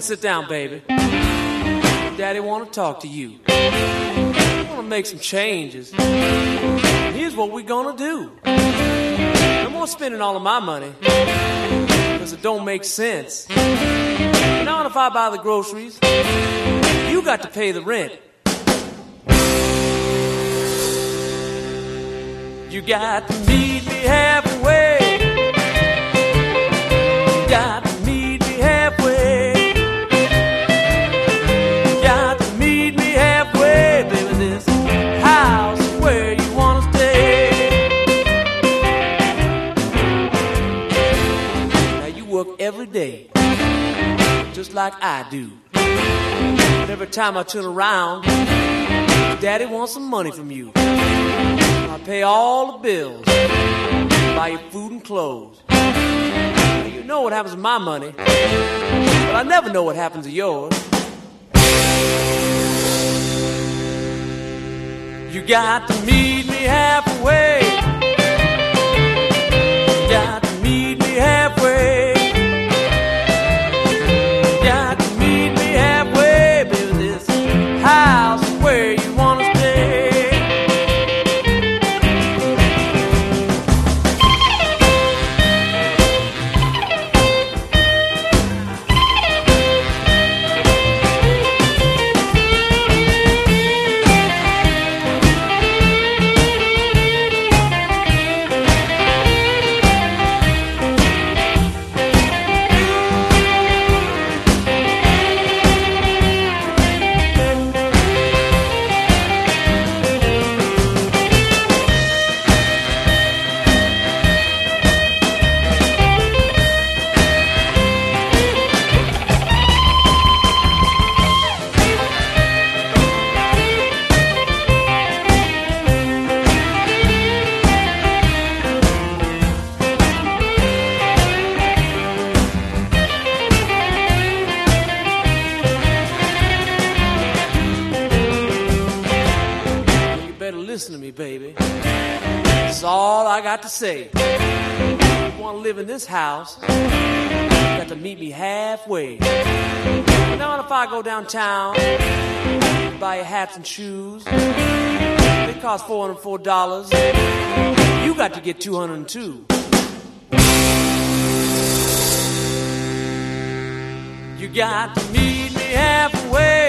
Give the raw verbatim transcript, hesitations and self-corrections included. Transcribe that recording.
sit down, baby. Daddy want to talk to you. I want to make some changes. Here's what we're gonna do. No more spending all of my money, because it don't make sense. Now if I buy the groceries, you got to pay the rent. You got to meet me halfway. You got to meet me halfway. You got to meet me halfway, baby. This house is where you want to stay. Now you work every day, just like I do. But every time I turn around, Daddy wants some money from you. I pay all the bills, buy you food and clothes. Now, you know what happens to my money, but I never know what happens to yours. You got to meet me halfway. You got to meet me halfway. You got to meet me halfway, baby. This house is where you want to stay. Listen to me, baby. That's all I got to say. If you want to live in this house, you got to meet me halfway. Now, if I go downtown, buy you hats and shoes, they cost four hundred four dollars. You got to get two hundred two. You got to meet me halfway.